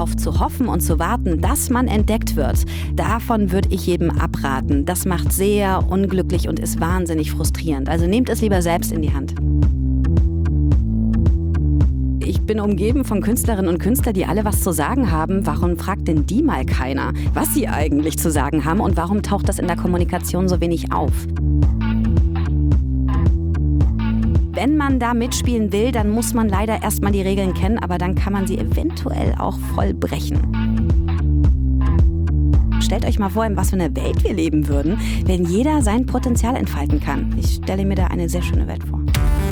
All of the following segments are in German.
darauf zu hoffen und zu warten, dass man entdeckt wird, davon würde ich jedem abraten. Das macht sehr unglücklich und ist wahnsinnig frustrierend. Also nehmt es lieber selbst in die Hand. Ich bin umgeben von Künstlerinnen und Künstlern, die alle was zu sagen haben. Warum fragt denn die mal keiner, was sie eigentlich zu sagen haben und warum taucht das in der Kommunikation so wenig auf? Wenn man da mitspielen will, dann muss man leider erstmal die Regeln kennen, aber dann kann man sie eventuell auch voll brechen. Stellt euch mal vor, in was für einer Welt wir leben würden, wenn jeder sein Potenzial entfalten kann. Ich stelle mir da eine sehr schöne Welt vor.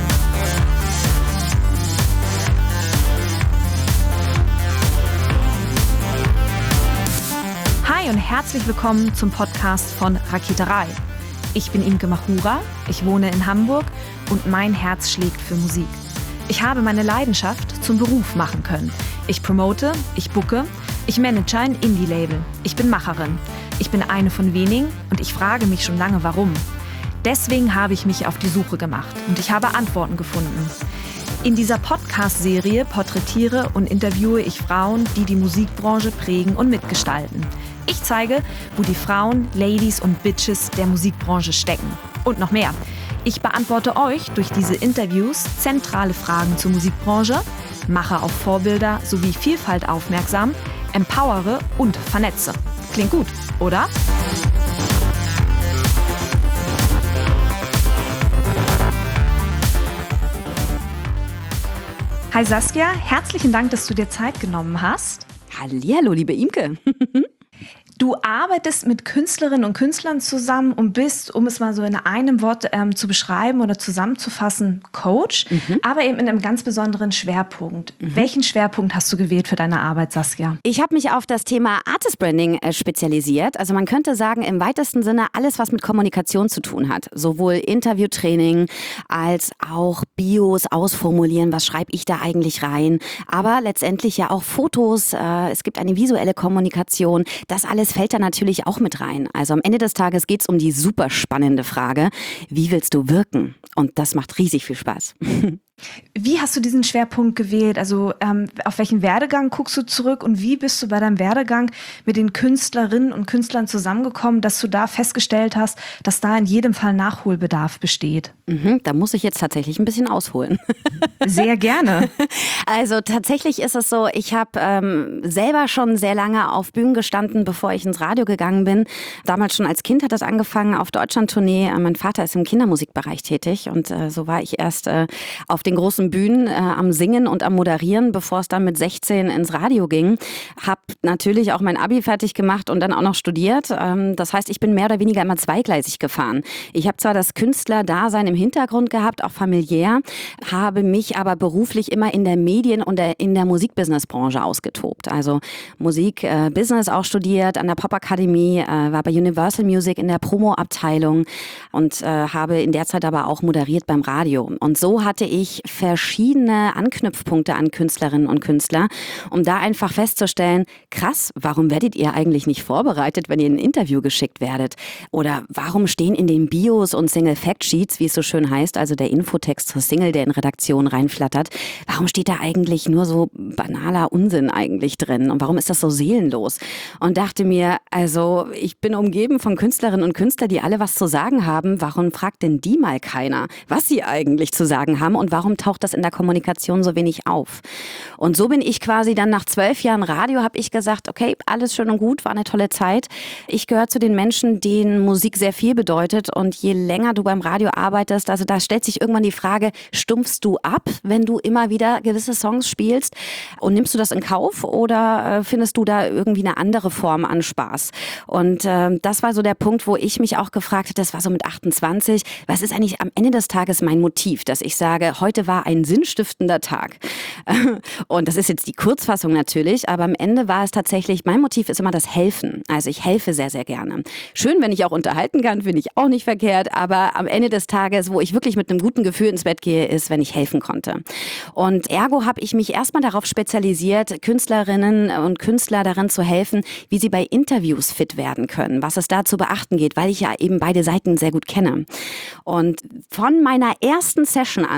Hi und herzlich willkommen zum Podcast von Raketerei. Ich bin Imke Machura, ich wohne in Hamburg und mein Herz schlägt für Musik. Ich habe meine Leidenschaft zum Beruf machen können. Ich promote, ich booke, ich manage ein Indie-Label. Ich bin Macherin. Ich bin eine von wenigen und ich frage mich schon lange, warum. Deswegen habe ich mich auf die Suche gemacht und ich habe Antworten gefunden. In dieser Podcast-Serie porträtiere und interviewe ich Frauen, die die Musikbranche prägen und mitgestalten. Ich zeige, wo die Frauen, Ladies und Bitches der Musikbranche stecken. Und noch mehr. Ich beantworte euch durch diese Interviews zentrale Fragen zur Musikbranche, mache auf Vorbilder sowie Vielfalt aufmerksam, empowere und vernetze. Klingt gut, oder? Hi Saskia, herzlichen Dank, dass du dir Zeit genommen hast. Hallihallo, liebe Imke. Du arbeitest mit Künstlerinnen und Künstlern zusammen und bist, um es mal so in einem Wort zu beschreiben oder zusammenzufassen, Coach, aber eben in einem ganz besonderen Schwerpunkt. Welchen Schwerpunkt hast du gewählt für deine Arbeit, Saskia? Ich habe mich auf das Thema Artist Branding spezialisiert. Also man könnte sagen, im weitesten Sinne alles, was mit Kommunikation zu tun hat. Sowohl Interviewtraining als auch Bios ausformulieren, was schreibe ich da eigentlich rein. Aber letztendlich ja auch Fotos, es gibt eine visuelle Kommunikation. Das alles fällt da natürlich auch mit rein. Also am Ende des Tages geht es um die super spannende Frage, wie willst du wirken? Und das macht riesig viel Spaß. Wie hast du diesen Schwerpunkt gewählt? Also auf welchen Werdegang guckst du zurück und wie bist du bei deinem Werdegang mit den Künstlerinnen und Künstlern zusammengekommen, dass du da festgestellt hast, dass da in jedem Fall Nachholbedarf besteht? Da muss ich jetzt tatsächlich ein bisschen ausholen. Sehr gerne. Also tatsächlich ist es so, ich habe selber schon sehr lange auf Bühnen gestanden, bevor ich ins Radio gegangen bin. Damals schon als Kind hat das angefangen auf Deutschlandtournee. Mein Vater ist im Kindermusikbereich tätig und so war ich erst auf den großen Bühnen am Singen und am Moderieren, bevor es dann mit 16 ins Radio ging. Hab natürlich auch mein Abi fertig gemacht und dann auch noch studiert. Das heißt, ich bin mehr oder weniger immer zweigleisig gefahren. Ich habe zwar das Künstlerdasein im Hintergrund gehabt, auch familiär, habe mich aber beruflich immer in der Medien- und in der Musikbusinessbranche ausgetobt. Also Musikbusiness auch studiert an der Popakademie, war bei Universal Music in der Promo-Abteilung und habe in der Zeit aber auch moderiert beim Radio. Und so hatte ich verschiedene Anknüpfpunkte an Künstlerinnen und Künstler, um da einfach festzustellen, krass, warum werdet ihr eigentlich nicht vorbereitet, wenn ihr in ein Interview geschickt werdet? Oder warum stehen in den Bios und Single-Fact-Sheets, wie es so schön heißt, also der Infotext zur Single, der in Redaktion reinflattert, warum steht da eigentlich nur so banaler Unsinn eigentlich drin? Und warum ist das so seelenlos? Und dachte mir, also ich bin umgeben von Künstlerinnen und Künstlern, die alle was zu sagen haben. Warum fragt denn die mal keiner, was sie eigentlich zu sagen haben und warum taucht das in der Kommunikation so wenig auf? Und so bin ich quasi dann nach 12 Jahren Radio, habe ich gesagt, okay, alles schön und gut, war eine tolle Zeit. Ich gehöre zu den Menschen, denen Musik sehr viel bedeutet und je länger du beim Radio arbeitest, also da stellt sich irgendwann die Frage, stumpfst du ab, wenn du immer wieder gewisse Songs spielst und nimmst du das in Kauf oder findest du da irgendwie eine andere Form an Spaß? Und das war so der Punkt, wo ich mich auch gefragt habe, das war so mit 28, was ist eigentlich am Ende des Tages mein Motiv, dass ich sage, heute war ein sinnstiftender Tag. Und das ist jetzt die Kurzfassung natürlich, aber am Ende war es tatsächlich, mein Motiv ist immer das Helfen. Also ich helfe sehr, sehr gerne. Schön, wenn ich auch unterhalten kann, finde ich auch nicht verkehrt, aber am Ende des Tages, wo ich wirklich mit einem guten Gefühl ins Bett gehe, ist, wenn ich helfen konnte. Und ergo habe ich mich erstmal darauf spezialisiert, Künstlerinnen und Künstler darin zu helfen, wie sie bei Interviews fit werden können, was es da zu beachten geht, weil ich ja eben beide Seiten sehr gut kenne. Und von meiner ersten Session an, die ich vor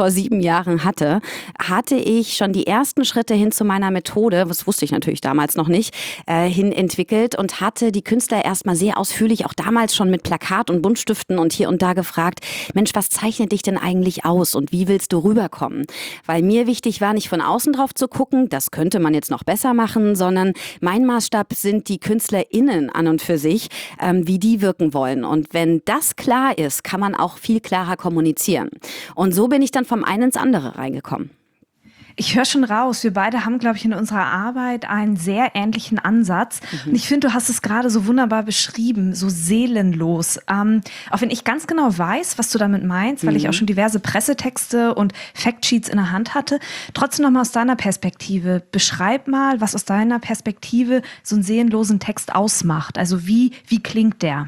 vor 7 Jahren hatte ich schon die ersten Schritte hin zu meiner Methode, das wusste ich natürlich damals noch nicht, hin entwickelt und hatte die Künstler erstmal sehr ausführlich, auch damals schon mit Plakat und Buntstiften und hier und da gefragt, Mensch, was zeichnet dich denn eigentlich aus und wie willst du rüberkommen? Weil mir wichtig war, nicht von außen drauf zu gucken, das könnte man jetzt noch besser machen, sondern mein Maßstab sind die KünstlerInnen an und für sich, wie die wirken wollen. Und wenn das klar ist, kann man auch viel klarer kommunizieren. Und so bin ich dann vom einen ins andere reingekommen. Ich höre schon raus, wir beide haben, glaube ich, in unserer Arbeit einen sehr ähnlichen Ansatz. Und ich finde, du hast es gerade so wunderbar beschrieben, so seelenlos. Auch wenn ich ganz genau weiß, was du damit meinst, weil ich auch schon diverse Pressetexte und Factsheets in der Hand hatte. Trotzdem nochmal aus deiner Perspektive. Beschreib mal, was aus deiner Perspektive so einen seelenlosen Text ausmacht. Also wie klingt der?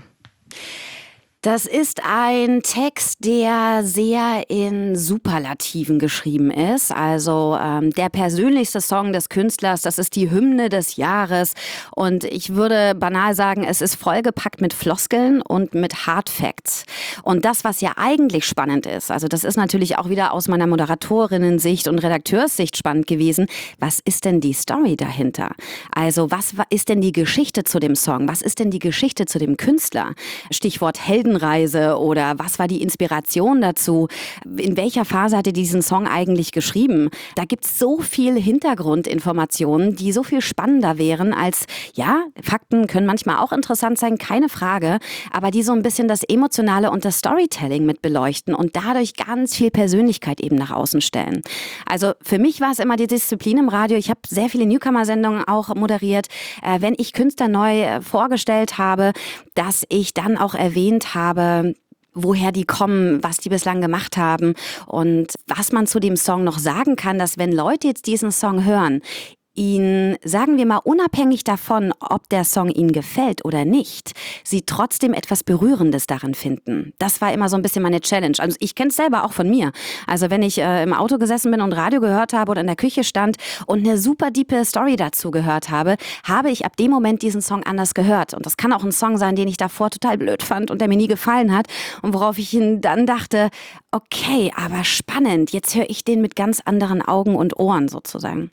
Das ist ein Text, der sehr in Superlativen geschrieben ist. Also der persönlichste Song des Künstlers, das ist die Hymne des Jahres. Und ich würde banal sagen, es ist vollgepackt mit Floskeln und mit Hard Facts. Und das, was ja eigentlich spannend ist, also das ist natürlich auch wieder aus meiner Moderatorinnen-Sicht und Redakteurssicht spannend gewesen. Was ist denn die Story dahinter? Also was ist denn die Geschichte zu dem Song? Was ist denn die Geschichte zu dem Künstler? Stichwort Heldenreise oder was war die Inspiration dazu? In welcher Phase hat er diesen Song eigentlich geschrieben? Da gibt es so viel Hintergrundinformationen, die so viel spannender wären als, ja, Fakten können manchmal auch interessant sein, keine Frage, aber die so ein bisschen das Emotionale und das Storytelling mit beleuchten und dadurch ganz viel Persönlichkeit eben nach außen stellen. Also für mich war es immer die Disziplin im Radio. Ich habe sehr viele Newcomer-Sendungen auch moderiert. Wenn ich Künstler neu vorgestellt habe, dass ich dann auch erwähnt habe, woher die kommen, was die bislang gemacht haben und was man zu dem Song noch sagen kann, dass wenn Leute jetzt diesen Song hören, ihn, sagen wir mal, unabhängig davon, ob der Song ihnen gefällt oder nicht, sie trotzdem etwas Berührendes darin finden. Das war immer so ein bisschen meine Challenge. Also ich kenne es selber auch von mir. Also wenn ich im Auto gesessen bin und Radio gehört habe oder in der Küche stand und eine super diepe Story dazu gehört habe, habe ich ab dem Moment diesen Song anders gehört. Und das kann auch ein Song sein, den ich davor total blöd fand und der mir nie gefallen hat und worauf ich dann dachte, okay, aber spannend, jetzt höre ich den mit ganz anderen Augen und Ohren sozusagen.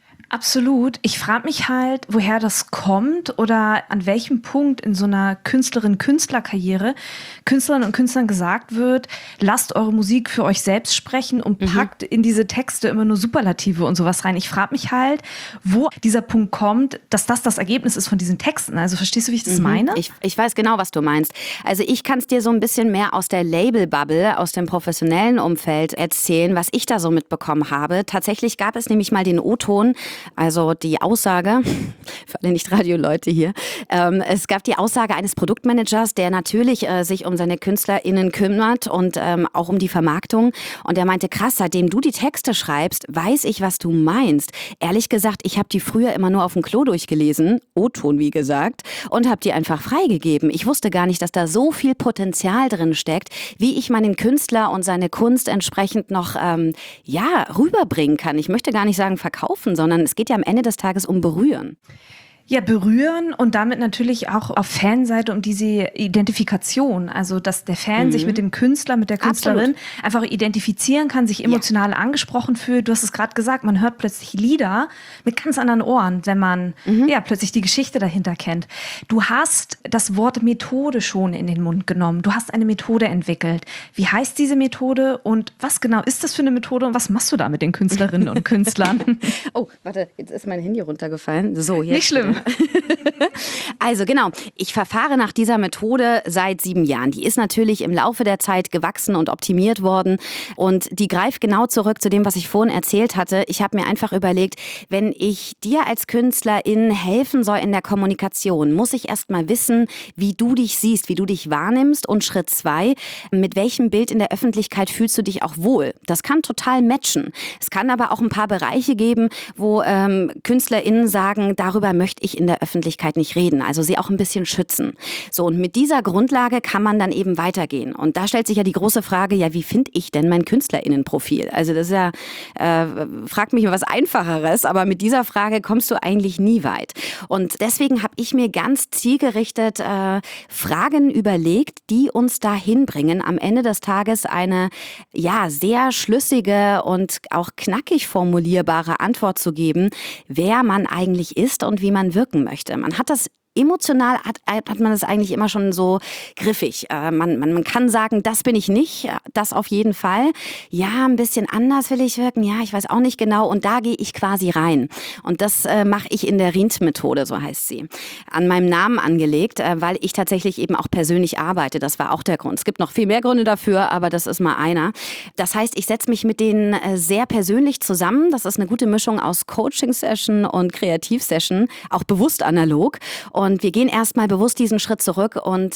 Absolut. Ich frage mich halt, woher das kommt oder an welchem Punkt in so einer Künstlerin-Künstler-Karriere Künstlerinnen und Künstlern gesagt wird, lasst eure Musik für euch selbst sprechen und packt in diese Texte immer nur Superlative und sowas rein. Ich frage mich halt, wo dieser Punkt kommt, dass das Ergebnis ist von diesen Texten. Also verstehst du, wie ich das meine? Ich weiß genau, was du meinst. Also ich kann es dir so ein bisschen mehr aus der Label-Bubble, aus dem professionellen Umfeld erzählen, was ich da so mitbekommen habe. Tatsächlich gab es nämlich mal den O-Ton, also die Aussage, für alle Nicht-Radio-Leute hier, es gab die Aussage eines Produktmanagers, der natürlich sich um seine KünstlerInnen kümmert und auch um die Vermarktung. Und der meinte, krass, seitdem du die Texte schreibst, weiß ich, was du meinst. Ehrlich gesagt, ich habe die früher immer nur auf dem Klo durchgelesen, O-Ton wie gesagt, und habe die einfach freigegeben. Ich wusste gar nicht, dass da so viel Potenzial drin steckt, wie ich meinen Künstler und seine Kunst entsprechend noch rüberbringen kann. Ich möchte gar nicht sagen verkaufen, sondern es geht ja am Ende des Tages um Berühren. Ja, berühren und damit natürlich auch auf Fanseite um diese Identifikation. Also, dass der Fan sich mit dem Künstler, mit der Künstlerin einfach identifizieren kann, sich emotional angesprochen fühlt. Du hast es gerade gesagt, man hört plötzlich Lieder mit ganz anderen Ohren, wenn man plötzlich die Geschichte dahinter kennt. Du hast das Wort Methode schon in den Mund genommen. Du hast eine Methode entwickelt. Wie heißt diese Methode und was genau ist das für eine Methode und was machst du da mit den Künstlerinnen und Künstlern? Oh, warte, jetzt ist mein Handy runtergefallen. So, jetzt. Nicht schlimm. Also genau, ich verfahre nach dieser Methode seit 7 Jahren. Die ist natürlich im Laufe der Zeit gewachsen und optimiert worden und die greift genau zurück zu dem, was ich vorhin erzählt hatte. Ich habe mir einfach überlegt, wenn ich dir als Künstlerin helfen soll in der Kommunikation, muss ich erst mal wissen, wie du dich siehst, wie du dich wahrnimmst und Schritt 2, mit welchem Bild in der Öffentlichkeit fühlst du dich auch wohl. Das kann total matchen. Es kann aber auch ein paar Bereiche geben, wo KünstlerInnen sagen, darüber möchte ich ich in der Öffentlichkeit nicht reden? Also sie auch ein bisschen schützen. So, und mit dieser Grundlage kann man dann eben weitergehen. Und da stellt sich ja die große Frage, ja, wie finde ich denn mein KünstlerInnenprofil? Also das ist ja, frag mich was Einfacheres, aber mit dieser Frage kommst du eigentlich nie weit. Und deswegen habe ich mir ganz zielgerichtet Fragen überlegt, die uns dahin bringen, am Ende des Tages eine sehr schlüssige und auch knackig formulierbare Antwort zu geben, wer man eigentlich ist und wie man wirken möchte. Man hat das emotional hat man das eigentlich immer schon so griffig. Man kann sagen, das bin ich nicht, das auf jeden Fall. Ja, ein bisschen anders will ich wirken, ja, ich weiß auch nicht genau. Und da gehe ich quasi rein. Und das mache ich in der RINT-Methode, so heißt sie. An meinem Namen angelegt, weil ich tatsächlich eben auch persönlich arbeite. Das war auch der Grund. Es gibt noch viel mehr Gründe dafür, aber das ist mal einer. Das heißt, ich setze mich mit denen sehr persönlich zusammen. Das ist eine gute Mischung aus Coaching-Session und Kreativ-Session, auch bewusst analog. Und wir gehen erstmal bewusst diesen Schritt zurück und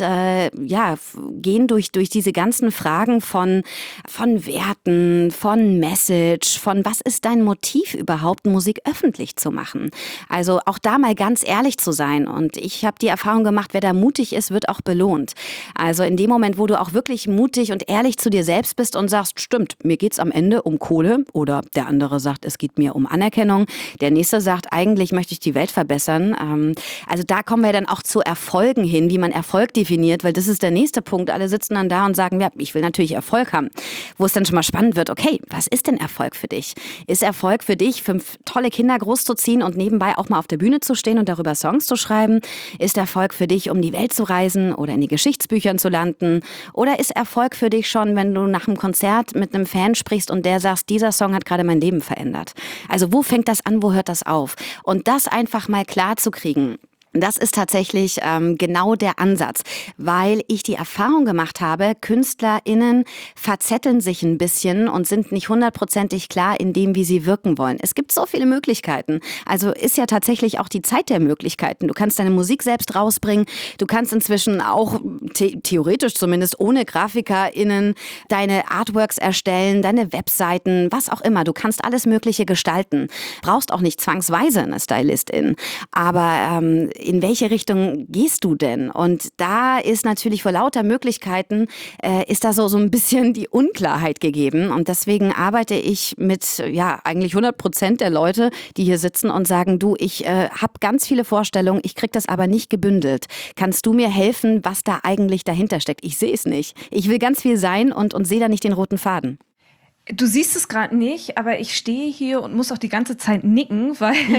gehen durch diese ganzen Fragen von Werten, von Message, von was ist dein Motiv überhaupt, Musik öffentlich zu machen. Also auch da mal ganz ehrlich zu sein. Und ich habe die Erfahrung gemacht, wer da mutig ist, wird auch belohnt. Also in dem Moment, wo du auch wirklich mutig und ehrlich zu dir selbst bist und sagst, stimmt, mir geht's am Ende um Kohle, oder der andere sagt, es geht mir um Anerkennung, der nächste sagt, eigentlich möchte ich die Welt verbessern. Also da kommen wir dann auch zu Erfolgen hin, wie man Erfolg definiert, weil das ist der nächste Punkt. Alle sitzen dann da und sagen, ja, ich will natürlich Erfolg haben. Wo es dann schon mal spannend wird, okay, was ist denn Erfolg für dich? Ist Erfolg für dich, 5 tolle Kinder großzuziehen und nebenbei auch mal auf der Bühne zu stehen und darüber Songs zu schreiben? Ist Erfolg für dich, um die Welt zu reisen oder in die Geschichtsbüchern zu landen? Oder ist Erfolg für dich schon, wenn du nach einem Konzert mit einem Fan sprichst und der sagt, dieser Song hat gerade mein Leben verändert? Also wo fängt das an, wo hört das auf? Und das einfach mal klar zu kriegen. Das ist tatsächlich genau der Ansatz, weil ich die Erfahrung gemacht habe, KünstlerInnen verzetteln sich ein bisschen und sind nicht 100%ig klar in dem, wie sie wirken wollen. Es gibt so viele Möglichkeiten. Also ist ja tatsächlich auch die Zeit der Möglichkeiten. Du kannst deine Musik selbst rausbringen. Du kannst inzwischen auch, theoretisch zumindest, ohne GrafikerInnen deine Artworks erstellen, deine Webseiten, was auch immer. Du kannst alles Mögliche gestalten. Brauchst auch nicht zwangsweise eine Stylistin. Aber in welche Richtung gehst du denn? Und da ist natürlich vor lauter Möglichkeiten, ist da so ein bisschen die Unklarheit gegeben. Und deswegen arbeite ich mit eigentlich 100% der Leute, die hier sitzen und sagen, du, ich habe ganz viele Vorstellungen, ich krieg das aber nicht gebündelt. Kannst du mir helfen, was da eigentlich dahinter steckt? Ich sehe es nicht. Ich will ganz viel sein und sehe da nicht den roten Faden. Du siehst es gerade nicht, aber ich stehe hier und muss auch die ganze Zeit nicken,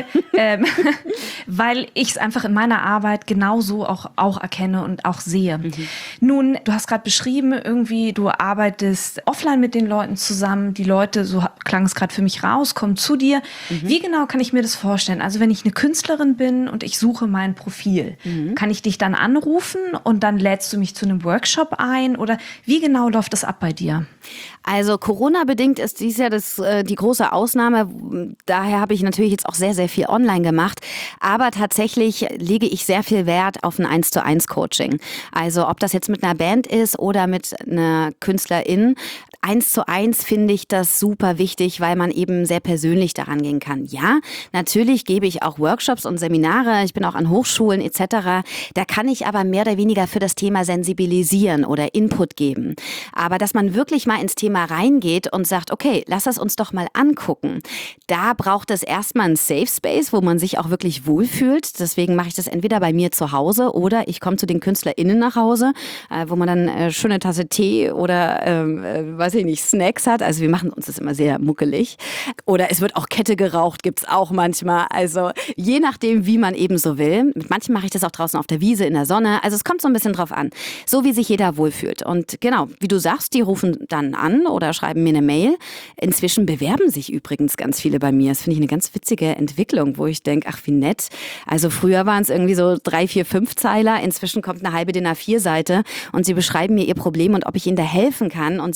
weil ich es einfach in meiner Arbeit genauso auch erkenne und auch sehe. Mhm. Nun, du hast gerade beschrieben, irgendwie du arbeitest offline mit den Leuten zusammen. Die Leute, so klang es gerade für mich raus, kommen zu dir. Mhm. Wie genau kann ich mir das vorstellen? Also wenn ich eine Künstlerin bin und ich suche mein Profil, kann ich dich dann anrufen und dann lädst du mich zu einem Workshop ein? Oder wie genau läuft das ab bei dir? Also Corona-bedingt ist dies ja die große Ausnahme. Daher habe ich natürlich jetzt auch sehr, sehr viel online gemacht. Aber tatsächlich lege ich sehr viel Wert auf ein 1:1 Coaching. Also ob das jetzt mit einer Band ist oder mit einer Künstlerin. 1:1 finde ich das super wichtig, weil man eben sehr persönlich daran gehen kann. Ja, natürlich gebe ich auch Workshops und Seminare. Ich bin auch an Hochschulen etc. Da kann ich aber mehr oder weniger für das Thema sensibilisieren oder Input geben. Aber dass man wirklich mal ins Thema reingeht und sagt, okay, lass es uns doch mal angucken. Da braucht es erstmal einen Safe Space, wo man sich auch wirklich wohlfühlt. Deswegen mache ich das entweder bei mir zu Hause oder ich komme zu den KünstlerInnen nach Hause, wo man dann schöne Tasse Tee oder Snacks hat. Also wir machen uns das immer sehr muckelig. Oder es wird auch Kette geraucht, gibt's auch manchmal. Also je nachdem, wie man eben so will. Mit manchen mache ich das auch draußen auf der Wiese in der Sonne. Also es kommt so ein bisschen drauf an. So wie sich jeder wohlfühlt. Und genau, wie du sagst, die rufen dann an oder schreiben mir eine Mail. Inzwischen bewerben sich übrigens ganz viele bei mir. Das finde ich eine ganz witzige Entwicklung, wo ich denke, ach wie nett. Also früher waren es irgendwie so 3, 4, 5 Zeiler. Inzwischen kommt eine halbe DIN A4-Seite und sie beschreiben mir ihr Problem und ob ich ihnen da helfen kann. Und sie sind gerade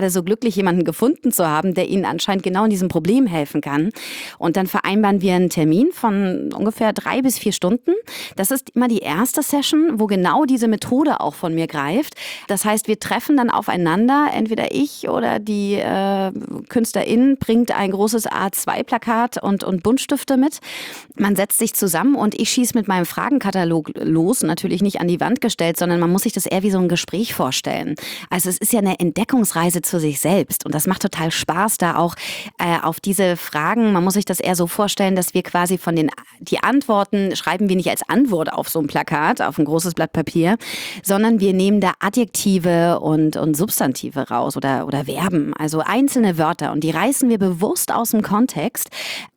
gerade so glücklich, jemanden gefunden zu haben, der ihnen anscheinend genau in diesem Problem helfen kann. Und dann vereinbaren wir einen Termin von ungefähr 3 bis 4 Stunden. Das ist immer die erste Session, wo genau diese Methode auch von mir greift. Das heißt, wir treffen dann aufeinander, entweder ich oder die KünstlerInnen bringt ein großes A2-Plakat und Buntstifte mit. Man setzt sich zusammen und ich schieße mit meinem Fragenkatalog los, natürlich nicht an die Wand gestellt, sondern man muss sich das eher wie so ein Gespräch vorstellen. Also es ist ja eine Entdeckungsreise zu sich selbst und das macht total Spaß, da auch auf diese Fragen, man muss sich das eher so vorstellen, dass wir quasi die Antworten schreiben wir nicht als Antwort auf so ein Plakat, auf ein großes Blatt Papier, sondern wir nehmen da Adjektive und Substantive raus oder Verben, also einzelne Wörter und die reißen wir bewusst aus dem Kontext,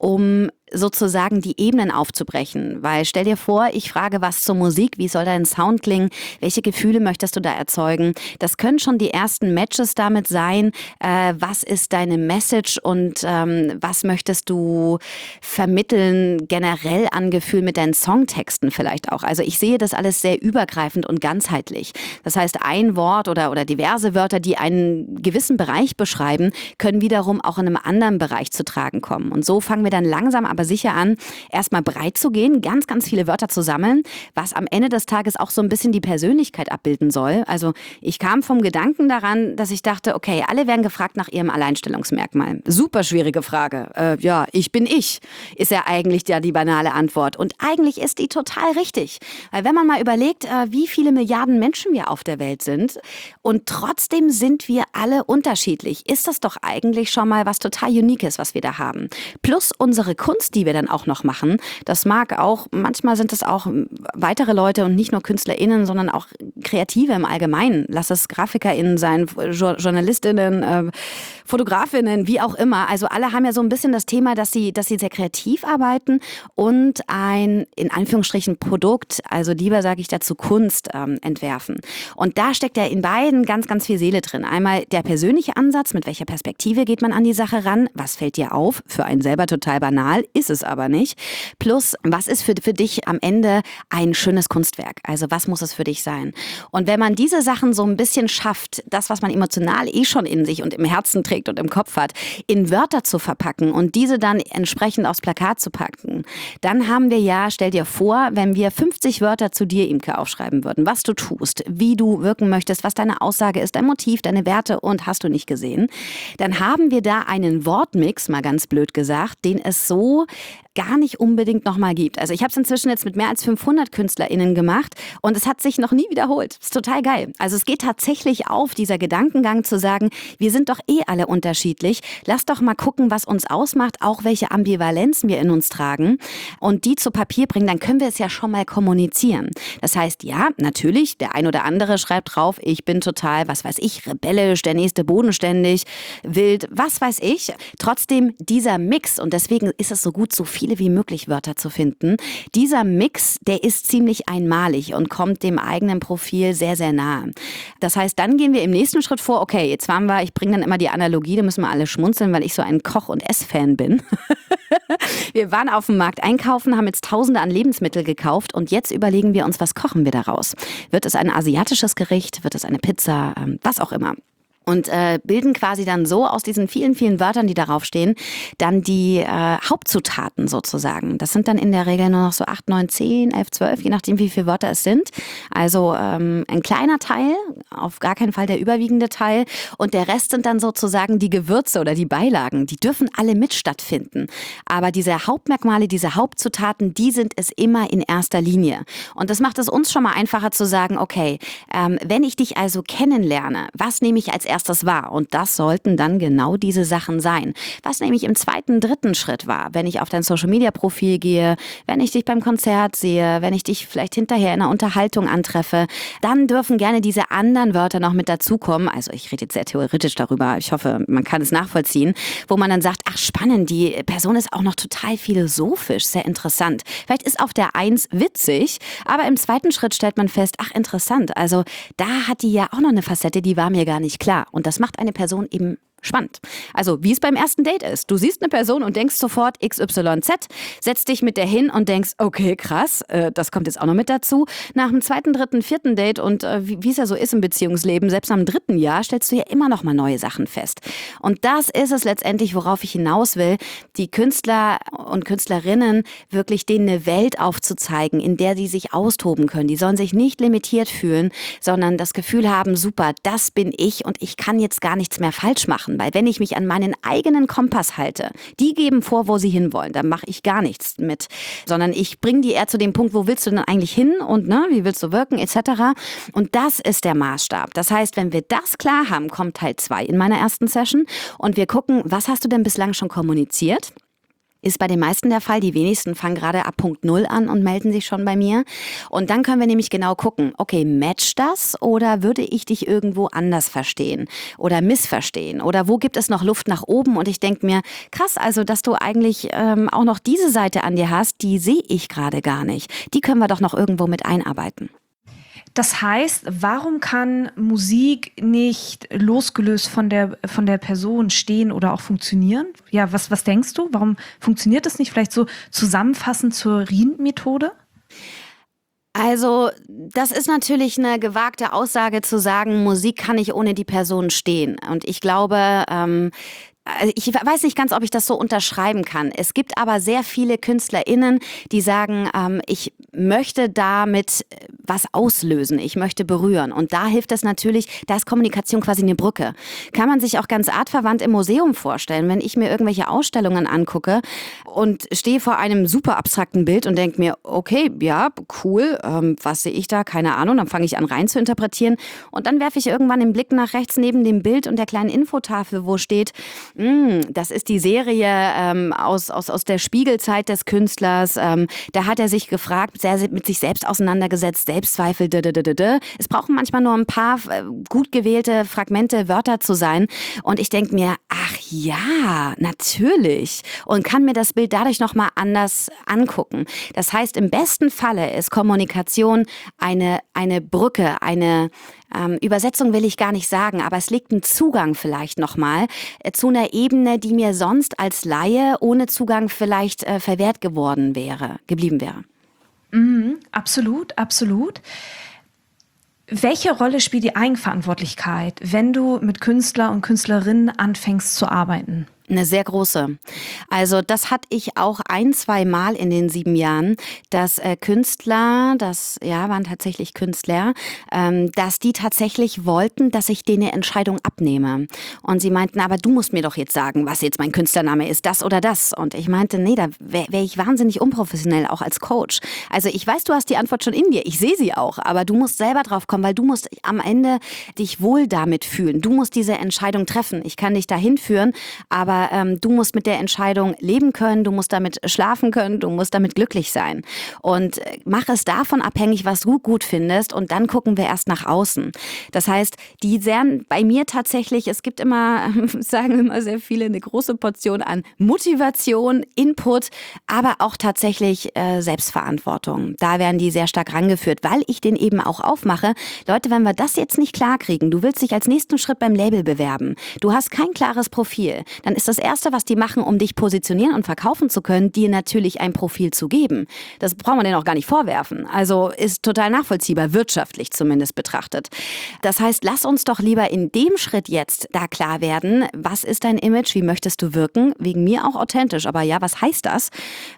um sozusagen die Ebenen aufzubrechen. Weil stell dir vor, ich frage was zur Musik, wie soll dein Sound klingen, welche Gefühle möchtest du da erzeugen? Das können schon die ersten Matches damit sein, was ist deine Message und was möchtest du vermitteln generell an Gefühl mit deinen Songtexten vielleicht auch. Also ich sehe das alles sehr übergreifend und ganzheitlich. Das heißt, ein Wort oder diverse Wörter, die einen gewissen Bereich beschreiben, können wiederum auch in einem anderen Bereich zu tragen kommen. Und so fangen wir dann langsam aber sicher an, erstmal breit zu gehen, ganz, ganz viele Wörter zu sammeln, was am Ende des Tages auch so ein bisschen die Persönlichkeit abbilden soll. Also ich kam vom Gedanken daran, dass ich dachte, okay, alle werden gefragt nach ihrem Alleinstellungsmerkmal. Super schwierige Frage. Ja, ich bin ich, ist ja eigentlich die banale Antwort. Und eigentlich ist die total richtig. Weil wenn man mal überlegt, wie viele Milliarden Menschen wir auf der Welt sind und trotzdem sind wir alle unterschiedlich, ist das doch eigentlich schon mal was total Uniques, was wir da haben. Plus unsere Kunst, die wir dann auch noch machen, das mag auch, manchmal sind es auch weitere Leute und nicht nur KünstlerInnen, sondern auch Kreative im Allgemeinen. Lass es GrafikerInnen sein, JournalistInnen, Fotografinnen, wie auch immer. Also alle haben ja so ein bisschen das Thema, dass sie sehr kreativ arbeiten und ein, in Anführungsstrichen, Produkt, also lieber sage ich dazu Kunst, entwerfen. Und da steckt ja in beiden ganz, ganz viel Seele drin. Einmal der persönliche Ansatz, mit welcher Perspektive geht man an die Sache ran? Was fällt dir auf? Für einen selber total banal, ist es aber nicht. Plus, was ist für dich am Ende ein schönes Kunstwerk? Also was muss es für dich sein? Und wenn man diese Sachen so ein bisschen schafft, das, was man emotional schon in sich und im Herzen trägt und im Kopf hat, in Wörter zu verpacken und diese dann entsprechend aufs Plakat zu packen, dann haben wir ja, stell dir vor, wenn wir 50 Wörter zu dir, Imke, aufschreiben würden, was du tust, wie du wirken möchtest, was deine Aussage ist, dein Motiv, deine Werte und hast du nicht gesehen, dann haben wir da einen Wortmix, mal ganz blöd gesagt, den es so gar nicht unbedingt nochmal gibt. Also ich habe es inzwischen jetzt mit mehr als 500 KünstlerInnen gemacht und es hat sich noch nie wiederholt. Das ist total geil. Also es geht tatsächlich auf, dieser Gedankengang zu sagen, wir sind doch eh alle unterschiedlich. Lass doch mal gucken, was uns ausmacht, auch welche Ambivalenzen wir in uns tragen und die zu Papier bringen, dann können wir es ja schon mal kommunizieren. Das heißt, ja, natürlich, der ein oder andere schreibt drauf, ich bin total, was weiß ich, rebellisch, der nächste bodenständig, wild, was weiß ich. Trotzdem dieser Mix, und deswegen ist es so gut, so viele wie möglich Wörter zu finden. Dieser Mix, der ist ziemlich einmalig und kommt dem eigenen Profil sehr, sehr nahe. Das heißt, dann gehen wir im nächsten Schritt vor, okay, jetzt waren wir, ich bringe dann immer die Analogie, da müssen wir alle schmunzeln, weil ich so ein Koch- und Ess-Fan bin. Wir waren auf dem Markt einkaufen, haben jetzt Tausende an Lebensmittel gekauft und jetzt überlegen wir uns, was kochen wir daraus? Wird es ein asiatisches Gericht? Wird es eine Pizza? Was auch immer. Und bilden quasi dann so aus diesen vielen, vielen Wörtern, die darauf stehen, dann die Hauptzutaten sozusagen. Das sind dann in der Regel nur noch so 8, 9, 10, 11, 12, je nachdem, wie viele Wörter es sind. Also ein kleiner Teil, auf gar keinen Fall der überwiegende Teil. Und der Rest sind dann sozusagen die Gewürze oder die Beilagen. Die dürfen alle mit stattfinden. Aber diese Hauptmerkmale, diese Hauptzutaten, die sind es immer in erster Linie. Und das macht es uns schon mal einfacher zu sagen, okay, wenn ich dich also kennenlerne, was nehme ich als erstes wahr? Und das sollten dann genau diese Sachen sein. Was nämlich im zweiten, dritten Schritt war, wenn ich auf dein Social-Media-Profil gehe, wenn ich dich beim Konzert sehe, wenn ich dich vielleicht hinterher in einer Unterhaltung antreffe, dann dürfen gerne diese anderen Wörter noch mit dazukommen. Also ich rede jetzt sehr theoretisch darüber, ich hoffe, man kann es nachvollziehen, wo man dann sagt, ach spannend, die Person ist auch noch total philosophisch, sehr interessant. Vielleicht ist auf der 1 witzig, aber im zweiten Schritt stellt man fest, ach interessant, also da hat die ja auch noch eine Facette, die war mir gar nicht klar. Und das macht eine Person eben Spannend. Also wie es beim ersten Date ist. Du siehst eine Person und denkst sofort XYZ, setzt dich mit der hin und denkst, okay, krass, das kommt jetzt auch noch mit dazu. Nach dem zweiten, dritten, vierten Date und wie es ja so ist im Beziehungsleben, selbst am dritten Jahr stellst du ja immer noch mal neue Sachen fest. Und das ist es letztendlich, worauf ich hinaus will, die Künstler und Künstlerinnen wirklich denen eine Welt aufzuzeigen, in der die sich austoben können. Die sollen sich nicht limitiert fühlen, sondern das Gefühl haben, super, das bin ich und ich kann jetzt gar nichts mehr falsch machen. Weil wenn ich mich an meinen eigenen Kompass halte, die geben vor, wo sie hinwollen, dann mache ich gar nichts mit. Sondern ich bringe die eher zu dem Punkt, wo willst du denn eigentlich hin und wie willst du wirken etc. Und das ist der Maßstab. Das heißt, wenn wir das klar haben, kommt Teil 2 in meiner ersten Session und wir gucken, was hast du denn bislang schon kommuniziert? Ist bei den meisten der Fall. Die wenigsten fangen gerade ab Punkt 0 an und melden sich schon bei mir. Und dann können wir nämlich genau gucken, okay, matcht das oder würde ich dich irgendwo anders verstehen oder missverstehen? Oder wo gibt es noch Luft nach oben? Und ich denke mir, krass, also dass du eigentlich auch noch diese Seite an dir hast, die sehe ich gerade gar nicht. Die können wir doch noch irgendwo mit einarbeiten. Das heißt, warum kann Musik nicht losgelöst von der Person stehen oder auch funktionieren? Ja, was denkst du? Warum funktioniert das nicht? Vielleicht so zusammenfassend zur Rien-Methode? Also, das ist natürlich eine gewagte Aussage zu sagen, Musik kann nicht ohne die Person stehen. Und ich glaube, ich weiß nicht ganz, ob ich das so unterschreiben kann. Es gibt aber sehr viele KünstlerInnen, die sagen, ich möchte damit was auslösen, ich möchte berühren. Und da hilft es natürlich, da ist Kommunikation quasi eine Brücke. Kann man sich auch ganz artverwandt im Museum vorstellen, wenn ich mir irgendwelche Ausstellungen angucke und stehe vor einem super abstrakten Bild und denke mir, okay, ja, cool, was sehe ich da? Keine Ahnung. Dann fange ich an rein zu interpretieren und dann werfe ich irgendwann den Blick nach rechts neben dem Bild und der kleinen Infotafel, wo steht, das ist die Serie aus der Spiegelzeit des Künstlers. Da hat er sich gefragt, sehr mit sich selbst auseinandergesetzt, Selbstzweifel. Es brauchen manchmal nur ein paar gut gewählte Fragmente, Wörter zu sein. Und ich denke mir, ach ja, natürlich. Und kann mir das Bild dadurch nochmal anders angucken. Das heißt, im besten Falle ist Kommunikation eine Brücke, eine Übersetzung will ich gar nicht sagen, aber es legt einen Zugang vielleicht nochmal zu einer Ebene, die mir sonst als Laie ohne Zugang vielleicht verwehrt geblieben wäre. Absolut, absolut. Welche Rolle spielt die Eigenverantwortlichkeit, wenn du mit Künstler und Künstlerinnen anfängst zu arbeiten? Eine sehr große. Also das hatte ich auch 1-2 Mal in den 7 Jahren, dass Künstler, waren tatsächlich Künstler, dass die tatsächlich wollten, dass ich denen eine Entscheidung abnehme. Und sie meinten, aber du musst mir doch jetzt sagen, was jetzt mein Künstlername ist, das oder das. Und ich meinte, nee, da wäre ich wahnsinnig unprofessionell, auch als Coach. Also ich weiß, du hast die Antwort schon in dir, ich sehe sie auch, aber du musst selber drauf kommen, weil du musst am Ende dich wohl damit fühlen. Du musst diese Entscheidung treffen. Ich kann dich dahin führen, aber du musst mit der Entscheidung leben können, du musst damit schlafen können, du musst damit glücklich sein. Und mach es davon abhängig, was du gut findest und dann gucken wir erst nach außen. Das heißt, die sehen bei mir tatsächlich, es gibt immer, sagen immer sehr viele, eine große Portion an Motivation, Input, aber auch tatsächlich Selbstverantwortung. Da werden die sehr stark rangeführt, weil ich den eben auch aufmache. Leute, wenn wir das jetzt nicht klar kriegen, du willst dich als nächsten Schritt beim Label bewerben, du hast kein klares Profil, dann ist das Erste, was die machen, um dich positionieren und verkaufen zu können, dir natürlich ein Profil zu geben. Das braucht man denen auch gar nicht vorwerfen. Also ist total nachvollziehbar, wirtschaftlich zumindest betrachtet. Das heißt, lass uns doch lieber in dem Schritt jetzt da klar werden, was ist dein Image, wie möchtest du wirken? Wegen mir auch authentisch, aber ja, was heißt das?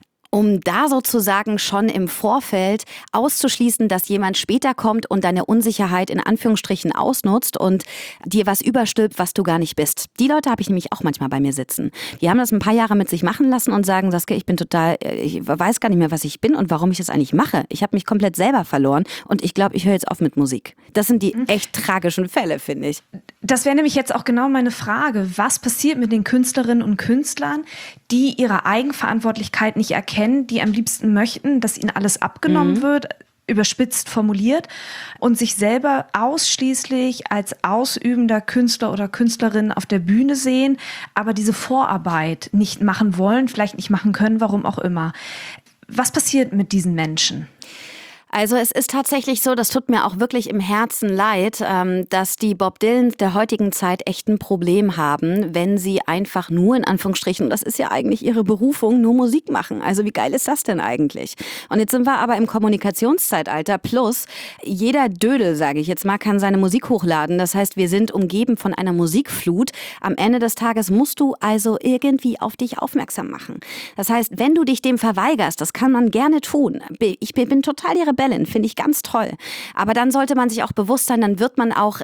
Um da sozusagen schon im Vorfeld auszuschließen, dass jemand später kommt und deine Unsicherheit in Anführungsstrichen ausnutzt und dir was überstülpt, was du gar nicht bist. Die Leute habe ich nämlich auch manchmal bei mir sitzen. Die haben das ein paar Jahre mit sich machen lassen und sagen, Saskia, ich weiß gar nicht mehr, was ich bin und warum ich das eigentlich mache. Ich habe mich komplett selber verloren und ich glaube, ich höre jetzt auf mit Musik. Das sind die echt tragischen Fälle, finde ich. Das wäre nämlich jetzt auch genau meine Frage. Was passiert mit den Künstlerinnen und Künstlern, die ihre Eigenverantwortlichkeit nicht erkennen, die am liebsten möchten, dass ihnen alles abgenommen wird, überspitzt formuliert, und sich selber ausschließlich als ausübender Künstler oder Künstlerin auf der Bühne sehen, aber diese Vorarbeit nicht machen wollen, vielleicht nicht machen können, warum auch immer. Was passiert mit diesen Menschen? Also es ist tatsächlich so, das tut mir auch wirklich im Herzen leid, dass die Bob Dylans der heutigen Zeit echt ein Problem haben, wenn sie einfach nur in Anführungsstrichen, und das ist ja eigentlich ihre Berufung, nur Musik machen. Also wie geil ist das denn eigentlich? Und jetzt sind wir aber im Kommunikationszeitalter plus jeder Dödel, sage ich jetzt mal, kann seine Musik hochladen. Das heißt, wir sind umgeben von einer Musikflut. Am Ende des Tages musst du also irgendwie auf dich aufmerksam machen. Das heißt, wenn du dich dem verweigerst, das kann man gerne tun. Ich bin total die Rebellin, finde ich ganz toll. Aber dann sollte man sich auch bewusst sein, dann wird man auch,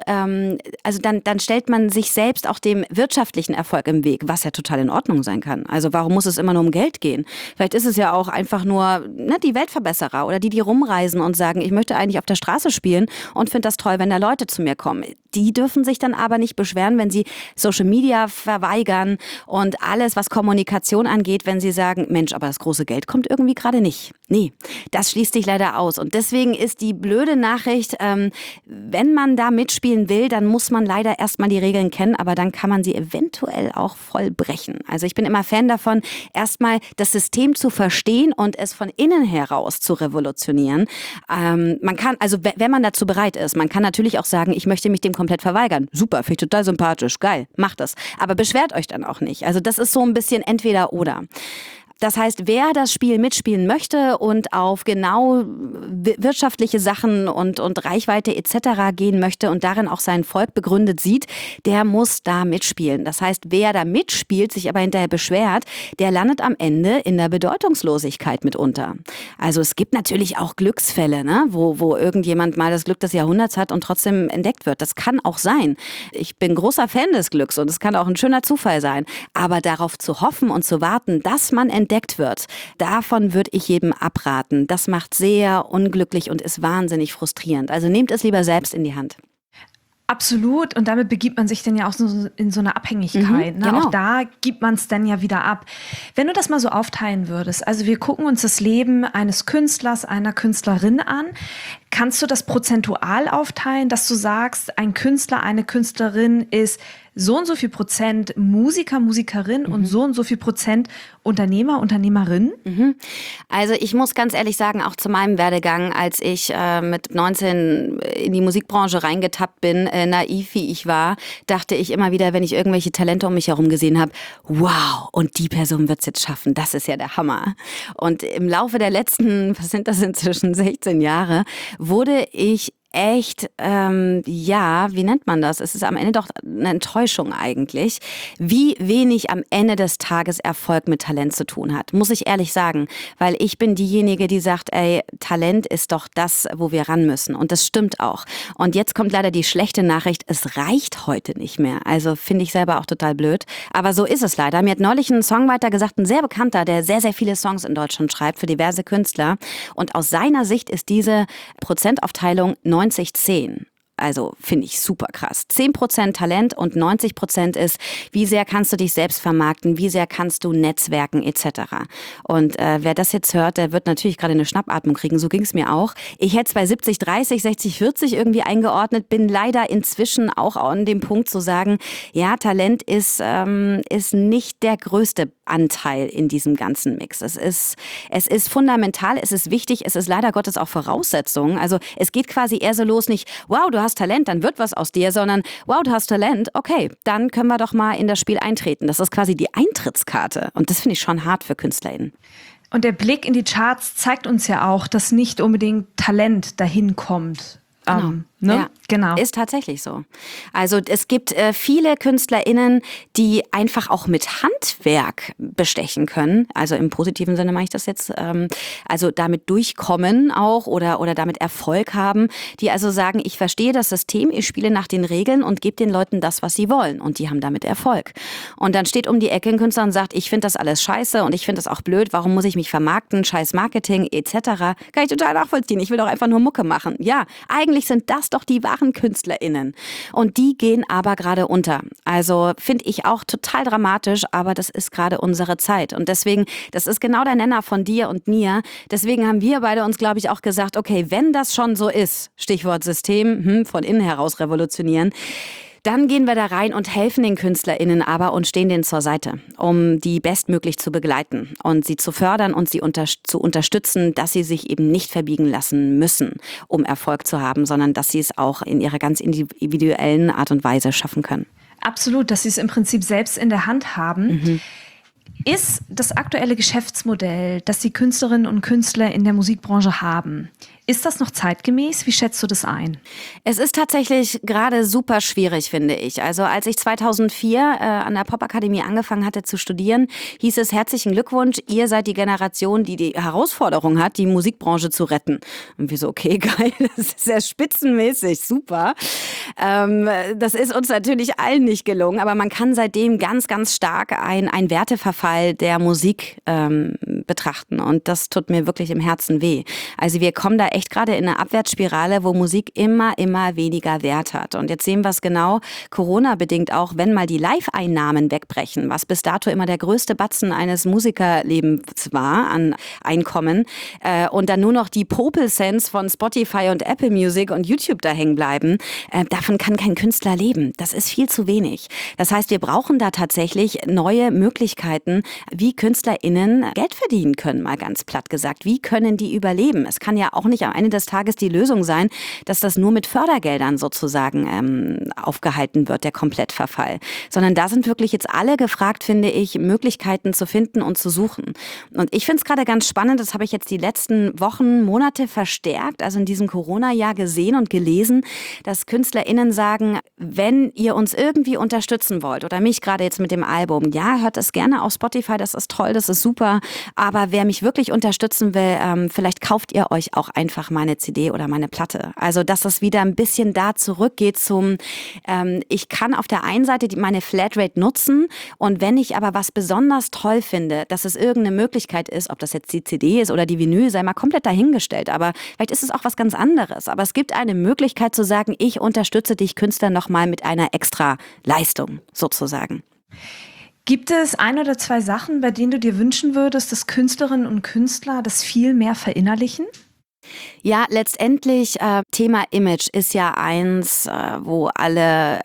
dann stellt man sich selbst auch dem wirtschaftlichen Erfolg im Weg, was ja total in Ordnung sein kann. Also warum muss es immer nur um Geld gehen? Vielleicht ist es ja auch einfach nur die Weltverbesserer oder die rumreisen und sagen, ich möchte eigentlich auf der Straße spielen und finde das toll, wenn da Leute zu mir kommen. Die dürfen sich dann aber nicht beschweren, wenn sie Social Media verweigern und alles, was Kommunikation angeht, wenn sie sagen, Mensch, aber das große Geld kommt irgendwie gerade nicht. Nee, das schließt sich leider aus. Und deswegen ist die blöde Nachricht, wenn man da mitspielen will, dann muss man leider erstmal die Regeln kennen, aber dann kann man sie eventuell auch voll brechen. Also ich bin immer Fan davon, erstmal das System zu verstehen und es von innen heraus zu revolutionieren. Man kann, also wenn man dazu bereit ist, man kann natürlich auch sagen, ich möchte mich dem komplett verweigern. Super, finde ich total sympathisch, geil, macht das. Aber beschwert euch dann auch nicht. Also das ist so ein bisschen entweder oder. Das heißt, wer das Spiel mitspielen möchte und auf genau wirtschaftliche Sachen und Reichweite etc. gehen möchte und darin auch sein Volk begründet sieht, der muss da mitspielen. Das heißt, wer da mitspielt, sich aber hinterher beschwert, der landet am Ende in der Bedeutungslosigkeit mitunter. Also es gibt natürlich auch Glücksfälle, ne? wo irgendjemand mal das Glück des Jahrhunderts hat und trotzdem entdeckt wird. Das kann auch sein. Ich bin großer Fan des Glücks und es kann auch ein schöner Zufall sein. Aber darauf zu hoffen und zu warten, dass man entdeckt wird. Davon würde ich jedem abraten. Das macht sehr unglücklich und ist wahnsinnig frustrierend. Also nehmt es lieber selbst in die Hand. Absolut. Und damit begibt man sich dann ja auch so in so eine Abhängigkeit. Ne? Genau. Auch da gibt man es dann ja wieder ab. Wenn du das mal so aufteilen würdest, also wir gucken uns das Leben eines Künstlers, einer Künstlerin an. Kannst du das prozentual aufteilen, dass du sagst, ein Künstler, eine Künstlerin ist so und so viel Prozent Musiker, Musikerin und so und so viel Prozent Unternehmer, Unternehmerin? Also ich muss ganz ehrlich sagen, auch zu meinem Werdegang, als ich mit 19 in die Musikbranche reingetappt bin, naiv wie ich war, dachte ich immer wieder, wenn ich irgendwelche Talente um mich herum gesehen habe, wow, und die Person wird's jetzt schaffen, das ist ja der Hammer. Und im Laufe der letzten, was sind das inzwischen, 16 Jahre, wurde ich echt, wie nennt man das? Es ist am Ende doch eine Enttäuschung eigentlich, wie wenig am Ende des Tages Erfolg mit Talent zu tun hat, muss ich ehrlich sagen, weil ich bin diejenige, die sagt, ey, Talent ist doch das, wo wir ran müssen und das stimmt auch. Und jetzt kommt leider die schlechte Nachricht, es reicht heute nicht mehr, also finde ich selber auch total blöd, aber so ist es leider. Mir hat neulich ein Songwriter gesagt, ein sehr bekannter, der sehr, sehr viele Songs in Deutschland schreibt für diverse Künstler und aus seiner Sicht ist diese Prozentaufteilung 90-10. Also finde ich super krass. 10% Talent und 90% ist, wie sehr kannst du dich selbst vermarkten, wie sehr kannst du netzwerken etc. Und wer das jetzt hört, der wird natürlich gerade eine Schnappatmung kriegen, so ging es mir auch. Ich hätte es bei 70-30, 60-40 irgendwie eingeordnet, bin leider inzwischen auch an dem Punkt zu sagen, ja, Talent ist nicht der größte Anteil in diesem ganzen Mix. Es ist fundamental, es ist wichtig, es ist leider Gottes auch Voraussetzung. Also es geht quasi eher so los, nicht, wow, du hast Talent, dann wird was aus dir, sondern wow, du hast Talent, okay, dann können wir doch mal in das Spiel eintreten. Das ist quasi die Eintrittskarte und das finde ich schon hart für KünstlerInnen. Und der Blick in die Charts zeigt uns ja auch, dass nicht unbedingt Talent dahin kommt. Genau. Ne? Ja, genau. Ist tatsächlich so. Also es gibt viele KünstlerInnen, die einfach auch mit Handwerk bestechen können. Also im positiven Sinne mache ich das jetzt. Also damit durchkommen auch oder damit Erfolg haben. Die also sagen, ich verstehe das System, ich spiele nach den Regeln und gebe den Leuten das, was sie wollen. Und die haben damit Erfolg. Und dann steht um die Ecke ein Künstler und sagt, ich finde das alles scheiße und ich finde das auch blöd. Warum muss ich mich vermarkten? Scheiß Marketing etc. Kann ich total nachvollziehen. Ich will doch einfach nur Mucke machen. Ja, eigentlich sind das doch die wahren KünstlerInnen. Und die gehen aber gerade unter. Also finde ich auch total dramatisch, aber das ist gerade unsere Zeit. Und deswegen, das ist genau der Nenner von dir und mir. Deswegen haben wir beide uns, glaube ich, auch gesagt, okay, wenn das schon so ist, Stichwort System, von innen heraus revolutionieren, Dann gehen wir da rein und helfen den KünstlerInnen aber und stehen denen zur Seite, um die bestmöglich zu begleiten und sie zu fördern und sie zu unterstützen, dass sie sich eben nicht verbiegen lassen müssen, um Erfolg zu haben, sondern dass sie es auch in ihrer ganz individuellen Art und Weise schaffen können. Absolut, dass sie es im Prinzip selbst in der Hand haben. Mhm. Ist das aktuelle Geschäftsmodell, das die Künstlerinnen und Künstler in der Musikbranche haben, ist das noch zeitgemäß? Wie schätzt du das ein? Es ist tatsächlich gerade super schwierig, finde ich. Also als ich 2004 an der Popakademie angefangen hatte zu studieren, hieß es: herzlichen Glückwunsch, ihr seid die Generation, die die Herausforderung hat, die Musikbranche zu retten. Und wir so, okay, geil, das ist sehr spitzenmäßig, super. Das ist uns natürlich allen nicht gelungen, aber man kann seitdem ganz, ganz stark einen Werteverfall der Musik betrachten. Und das tut mir wirklich im Herzen weh. Also wir kommen da echt gerade in eine Abwärtsspirale, wo Musik immer weniger Wert hat. Und jetzt sehen wir es genau, Corona-bedingt auch, wenn mal die Live-Einnahmen wegbrechen, was bis dato immer der größte Batzen eines Musikerlebens war an Einkommen, und dann nur noch die Popel-Cents von Spotify und Apple Music und YouTube da hängen bleiben, davon kann kein Künstler leben. Das ist viel zu wenig. Das heißt, wir brauchen da tatsächlich neue Möglichkeiten, wie KünstlerInnen Geld verdienen können, mal ganz platt gesagt. Wie können die überleben? Es kann ja auch nicht am Ende des Tages die Lösung sein, dass das nur mit Fördergeldern sozusagen aufgehalten wird, der Komplettverfall. Sondern da sind wirklich jetzt alle gefragt, finde ich, Möglichkeiten zu finden und zu suchen. Und ich finde es gerade ganz spannend, das habe ich jetzt die letzten Wochen, Monate verstärkt, also in diesem Corona-Jahr gesehen und gelesen, dass KünstlerInnen sagen, wenn ihr uns irgendwie unterstützen wollt oder mich gerade jetzt mit dem Album, ja, hört es gerne auf Spotify, das ist toll, das ist super, aber wer mich wirklich unterstützen will, vielleicht kauft ihr euch auch einfach meine CD oder meine Platte. Also, dass das wieder ein bisschen da zurückgeht zum, ich kann auf der einen Seite meine Flatrate nutzen und wenn ich aber was besonders toll finde, dass es irgendeine Möglichkeit ist, ob das jetzt die CD ist oder die Vinyl, sei mal komplett dahingestellt, aber vielleicht ist es auch was ganz anderes. Aber es gibt eine Möglichkeit zu sagen, ich unterstütze dich Künstler nochmal mit einer extra Leistung sozusagen. Gibt es ein oder zwei Sachen, bei denen du dir wünschen würdest, dass Künstlerinnen und Künstler das viel mehr verinnerlichen? Ja, letztendlich Thema Image ist ja eins, wo alle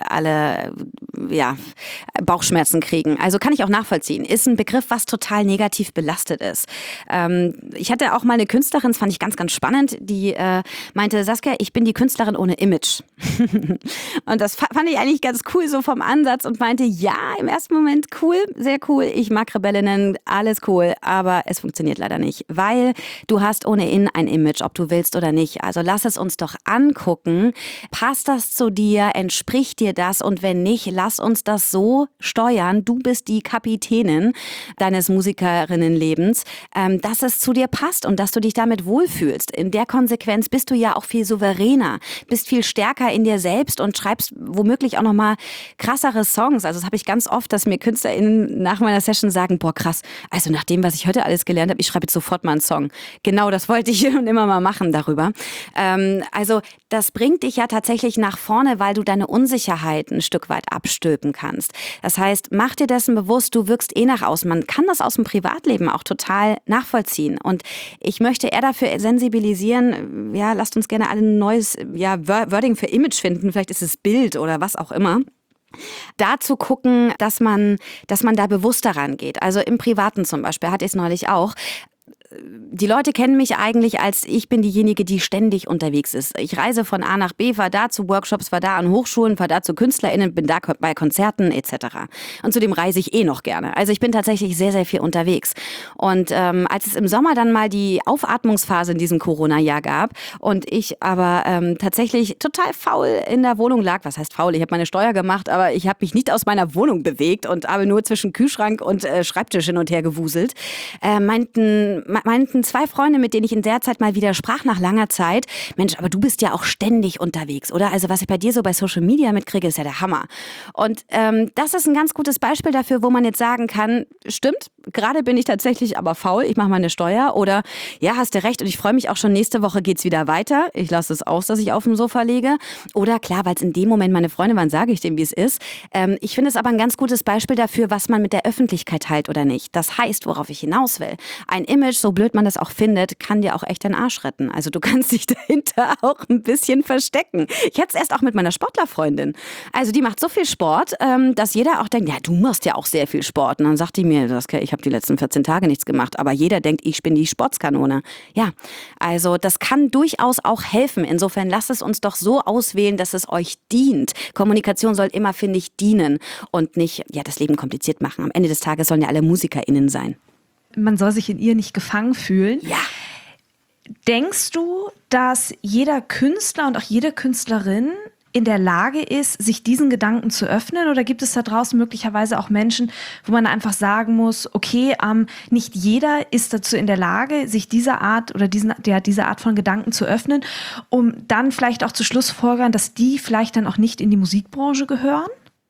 Bauchschmerzen kriegen. Also kann ich auch nachvollziehen. Ist ein Begriff, was total negativ belastet ist. Ich hatte auch mal eine Künstlerin, das fand ich ganz, ganz spannend, die meinte: Saskia, ich bin die Künstlerin ohne Image. Und das fand ich eigentlich ganz cool so vom Ansatz und meinte, ja, im ersten Moment cool, sehr cool, ich mag Rebellinnen, alles cool, aber es funktioniert leider nicht, weil du hast ohnehin ein Image, ob du willst oder nicht. Also lass es uns doch angucken. Passt das zu dir? Entspricht dir das? Und wenn nicht, lass uns das so steuern. Du bist die Kapitänin deines Musikerinnenlebens, dass es zu dir passt und dass du dich damit wohlfühlst. In der Konsequenz bist du ja auch viel souveräner, bist viel stärker in dir selbst und schreibst womöglich auch nochmal krassere Songs. Also das habe ich ganz oft, dass mir KünstlerInnen nach meiner Session sagen, boah krass, also nach dem, was ich heute alles gelernt habe, ich schreibe jetzt sofort mal einen Song. Genau, das wollte ich schon immer mal machen darüber. Also das bringt dich ja tatsächlich nach vorne, weil du deine Unsicherheit ein Stück weit abstülpen kannst. Das heißt, mach dir dessen bewusst, du wirkst eh nach außen. Man kann das aus dem Privatleben auch total nachvollziehen. Und ich möchte eher dafür sensibilisieren, ja, lasst uns gerne alle ein neues Wording für Image finden. Vielleicht ist es Bild oder was auch immer. Da zu gucken, dass man da bewusst daran geht. Also im Privaten zum Beispiel, hatte ich es neulich auch. Die Leute kennen mich eigentlich als, ich bin diejenige, die ständig unterwegs ist. Ich reise von A nach B, fahre da zu Workshops, fahre da an Hochschulen, fahre da zu KünstlerInnen, bin da bei Konzerten etc. Und zudem reise ich eh noch gerne. Also ich bin tatsächlich sehr, sehr viel unterwegs. Und als es im Sommer dann mal die Aufatmungsphase in diesem Corona-Jahr gab und ich aber tatsächlich total faul in der Wohnung lag, was heißt faul? Ich habe meine Steuer gemacht, aber ich habe mich nicht aus meiner Wohnung bewegt und habe nur zwischen Kühlschrank und Schreibtisch hin und her gewuselt, meinten zwei Freunde, mit denen ich in der Zeit mal wieder sprach nach langer Zeit, Mensch, aber du bist ja auch ständig unterwegs, oder? Also was ich bei dir so bei Social Media mitkriege, ist ja der Hammer. Und das ist ein ganz gutes Beispiel dafür, wo man jetzt sagen kann, stimmt, gerade bin ich tatsächlich aber faul, ich mache meine Steuer, oder ja, hast du recht und ich freue mich auch schon, nächste Woche geht's wieder weiter. Ich lasse es aus, dass ich auf dem Sofa liege. Oder klar, weil es in dem Moment meine Freunde waren, sage ich dem, wie es ist. Ich finde es aber ein ganz gutes Beispiel dafür, was man mit der Öffentlichkeit teilt oder nicht. Das heißt, worauf ich hinaus will, ein Image, so so blöd man das auch findet, kann dir auch echt den Arsch retten. Also du kannst dich dahinter auch ein bisschen verstecken. Ich hatte es erst auch mit meiner Sportlerfreundin. Also die macht so viel Sport, dass jeder auch denkt, ja, du machst ja auch sehr viel Sport. Und dann sagt die mir, ich habe die letzten 14 Tage nichts gemacht, aber jeder denkt, ich bin die Sportskanone. Ja, also das kann durchaus auch helfen. Insofern lasst es uns doch so auswählen, dass es euch dient. Kommunikation soll immer, finde ich, dienen und nicht das Leben kompliziert machen. Am Ende des Tages sollen ja alle MusikerInnen sein. Man soll sich in ihr nicht gefangen fühlen. Ja. Denkst du, dass jeder Künstler und auch jede Künstlerin in der Lage ist, sich diesen Gedanken zu öffnen? Oder gibt es da draußen möglicherweise auch Menschen, wo man einfach sagen muss, okay, nicht jeder ist dazu in der Lage, sich dieser Art oder diese Art von Gedanken zu öffnen, um dann vielleicht auch zu schlussfolgern, dass die vielleicht dann auch nicht in die Musikbranche gehören?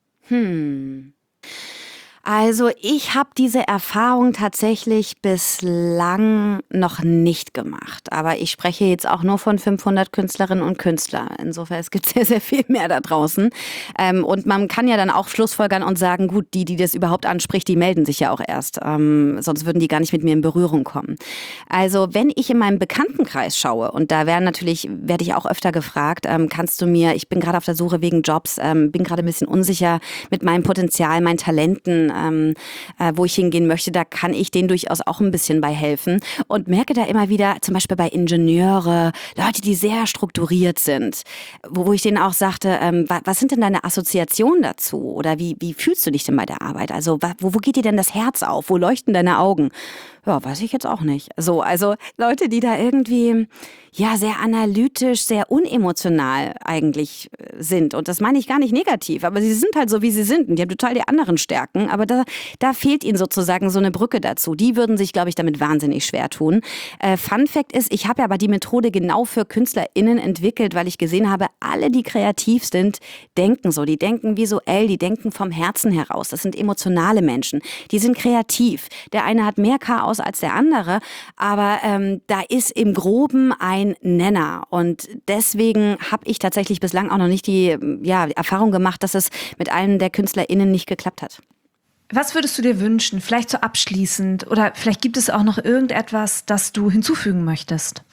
Also ich habe diese Erfahrung tatsächlich bislang noch nicht gemacht. Aber ich spreche jetzt auch nur von 500 Künstlerinnen und Künstlern. Insofern, es gibt sehr, sehr viel mehr da draußen. Und man kann ja dann auch schlussfolgern und sagen, gut, die das überhaupt anspricht, die melden sich ja auch erst. Sonst würden die gar nicht mit mir in Berührung kommen. Also wenn ich in meinem Bekanntenkreis schaue, und da werde ich auch öfter gefragt, ich bin gerade auf der Suche wegen Jobs, bin gerade ein bisschen unsicher mit meinem Potenzial, meinen Talenten, wo ich hingehen möchte, da kann ich denen durchaus auch ein bisschen bei helfen und merke da immer wieder, zum Beispiel bei Ingenieure, Leute, die sehr strukturiert sind, wo ich denen auch sagte, was sind denn deine Assoziationen dazu oder wie fühlst du dich denn bei der Arbeit? Also wo geht dir denn das Herz auf? Wo leuchten deine Augen? Ja, weiß ich jetzt auch nicht. So, also Leute, die da irgendwie sehr analytisch, sehr unemotional eigentlich sind. Und das meine ich gar nicht negativ, aber sie sind halt so, wie sie sind. Und die haben total die anderen Stärken. Aber da fehlt ihnen sozusagen so eine Brücke dazu. Die würden sich, glaube ich, damit wahnsinnig schwer tun. Fun Fact ist, ich habe ja aber die Methode genau für KünstlerInnen entwickelt, weil ich gesehen habe, alle, die kreativ sind, denken so. Die denken visuell, die denken vom Herzen heraus. Das sind emotionale Menschen. Die sind kreativ. Der eine hat mehr Chaos als der andere, aber da ist im Groben ein Nenner und deswegen habe ich tatsächlich bislang auch noch nicht die Erfahrung gemacht, dass es mit allen der KünstlerInnen nicht geklappt hat. Was würdest du dir wünschen, vielleicht so abschließend oder vielleicht gibt es auch noch irgendetwas, das du hinzufügen möchtest?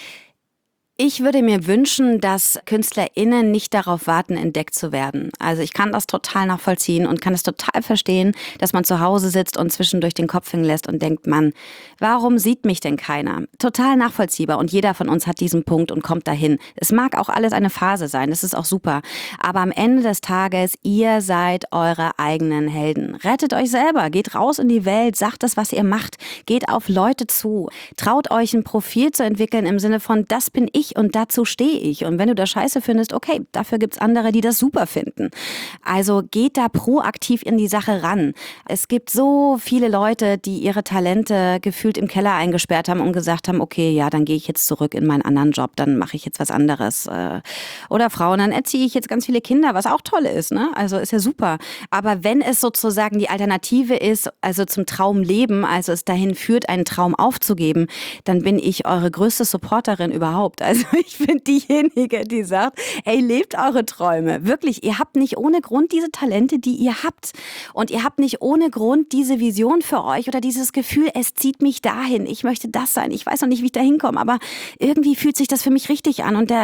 Ich würde mir wünschen, dass KünstlerInnen nicht darauf warten, entdeckt zu werden. Also ich kann das total nachvollziehen und kann es total verstehen, dass man zu Hause sitzt und zwischendurch den Kopf hängen lässt und denkt, Mann, warum sieht mich denn keiner? Total nachvollziehbar und jeder von uns hat diesen Punkt und kommt dahin. Es mag auch alles eine Phase sein, das ist auch super. Aber am Ende des Tages, ihr seid eure eigenen Helden. Rettet euch selber, geht raus in die Welt, sagt das, was ihr macht, geht auf Leute zu, traut euch ein Profil zu entwickeln im Sinne von, das bin ich und dazu stehe ich. Und wenn du das scheiße findest, okay, dafür gibt's andere, die das super finden. Also geht da proaktiv in die Sache ran. Es gibt so viele Leute, die ihre Talente gefühlt im Keller eingesperrt haben und gesagt haben, okay, ja, dann gehe ich jetzt zurück in meinen anderen Job, dann mache ich jetzt was anderes. Oder Frauen, dann erziehe ich jetzt ganz viele Kinder, was auch toll ist, ne? Also ist ja super. Aber wenn es sozusagen die Alternative ist, also zum Traumleben, also es dahin führt, einen Traum aufzugeben, dann bin ich eure größte Supporterin überhaupt. Also ich bin diejenige, die sagt, ey, lebt eure Träume. Wirklich, ihr habt nicht ohne Grund diese Talente, die ihr habt. Und ihr habt nicht ohne Grund diese Vision für euch oder dieses Gefühl, es zieht mich dahin. Ich möchte das sein. Ich weiß noch nicht, wie ich da hinkomme, aber irgendwie fühlt sich das für mich richtig an. Und der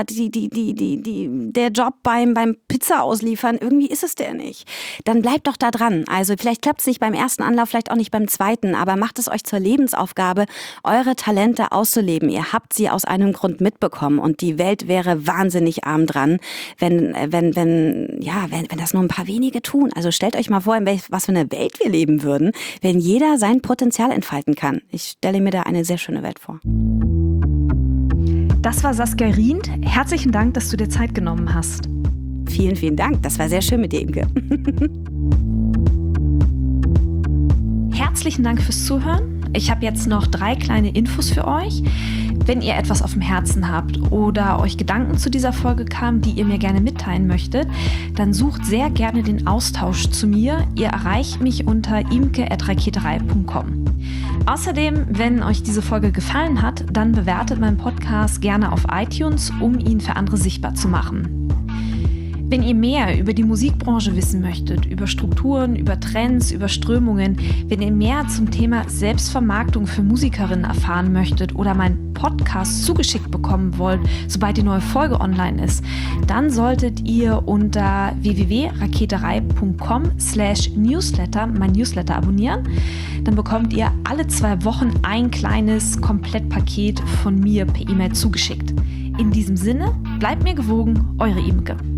Job beim Pizza ausliefern, irgendwie ist es der nicht. Dann bleibt doch da dran. Also vielleicht klappt es nicht beim ersten Anlauf, vielleicht auch nicht beim zweiten, aber macht es euch zur Lebensaufgabe, eure Talente auszuleben. Ihr habt sie aus einem Grund mitbekommen. Und die Welt wäre wahnsinnig arm dran, wenn das nur ein paar wenige tun. Also stellt euch mal vor, in was für eine Welt wir leben würden, wenn jeder sein Potenzial entfalten kann. Ich stelle mir da eine sehr schöne Welt vor. Das war Saskia Rient. Herzlichen Dank, dass du dir Zeit genommen hast. Vielen, vielen Dank. Das war sehr schön mit dir, Imke. Herzlichen Dank fürs Zuhören. Ich habe jetzt noch 3 kleine Infos für euch. Wenn ihr etwas auf dem Herzen habt oder euch Gedanken zu dieser Folge kamen, die ihr mir gerne mitteilen möchtet, dann sucht sehr gerne den Austausch zu mir. Ihr erreicht mich unter imke@raketerei.com. Außerdem, wenn euch diese Folge gefallen hat, dann bewertet meinen Podcast gerne auf iTunes, um ihn für andere sichtbar zu machen. Wenn ihr mehr über die Musikbranche wissen möchtet, über Strukturen, über Trends, über Strömungen, wenn ihr mehr zum Thema Selbstvermarktung für Musikerinnen erfahren möchtet oder meinen Podcast zugeschickt bekommen wollt, sobald die neue Folge online ist, dann solltet ihr unter www.raketerei.com/newsletter mein Newsletter abonnieren. Dann bekommt ihr alle 2 Wochen ein kleines Komplettpaket von mir per E-Mail zugeschickt. In diesem Sinne, bleibt mir gewogen, eure Imke.